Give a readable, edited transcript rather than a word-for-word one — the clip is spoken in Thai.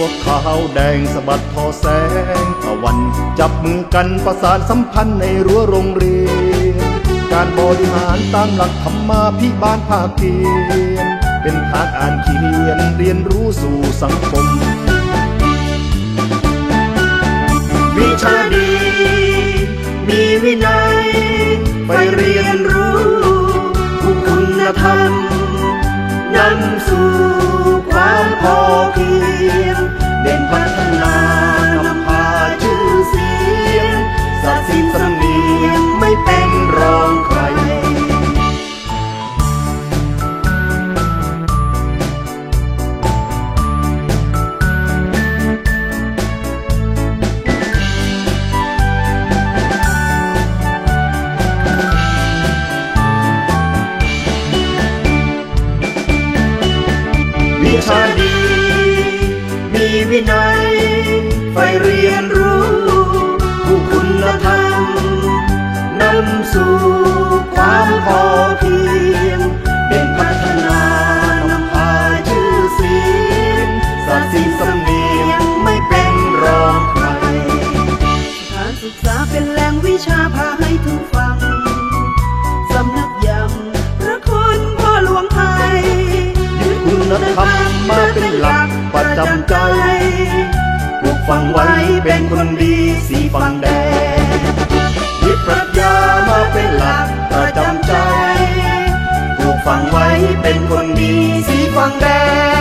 วกขาวแดงสะบัดทอแสงตะวันจับมือกันประสานสัมพันธ์ในรั้วโรงเรียนการบริหารตามหลักธรรมาภิบาลภาคเพียรเป็นทางอ่านเขียนเรียนรู้สู่สังคมวิชาดีมีวินัยไปเรียนรู้คุณธรรมนำสู่ความพอเพียงเด่นพัฒนานำพาชื่อเสียงศาสตร์ศิลป์สำเนียงไม่เป็นรองใครวิชาดีมีวินัยใฝ่เรียนรู้ผู้คุณธรรมนำสู่ความพอเพียงเป็นพัฒนานำพาชื่อเสียงศาสตร์ศิลป์สำเนียงไม่เป็นรองใครการศึกษาเป็นแหล่งวิชาพาให้ถึงฟังสำนึกยังพระคุณพ่อหลวงไทยยึดคุณธรรมมาเป็นหลักประจำใจปลูกฝังไว้เป็นคนดีสีฝั่งแดงยึดปรัชญามาเป็นหลักประจำใจปลูกฝังไว้เป็นคนดีสีฝั่งแดง